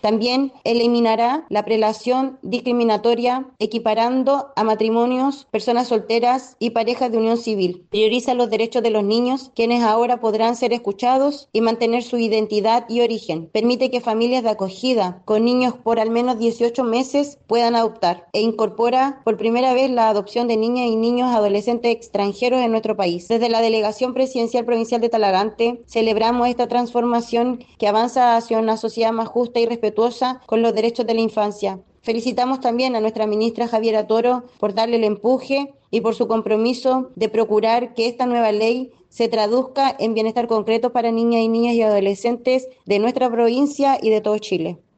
También eliminará la prelación discriminatoria, equiparando a matrimonios, personas solteras y parejas de unión civil. Prioriza los derechos de los niños, quienes ahora podrán ser escuchados y mantener su identidad y origen. Permite que familias de acogida con niños por al menos 18 meses puedan adoptar e incorpora por primera vez la adopción de niñas y niños adolescentes extranjeros en nuestro país. Desde la Delegación Presidencial Provincial de Talagante celebramos esta transformación que avanza hacia una sociedad más justa y respetuosa con los derechos de la infancia. Felicitamos también a nuestra ministra Javiera Toro por darle el empuje y por su compromiso de procurar que esta nueva ley se traduzca en bienestar concreto para niñas y adolescentes de nuestra provincia y de todo Chile.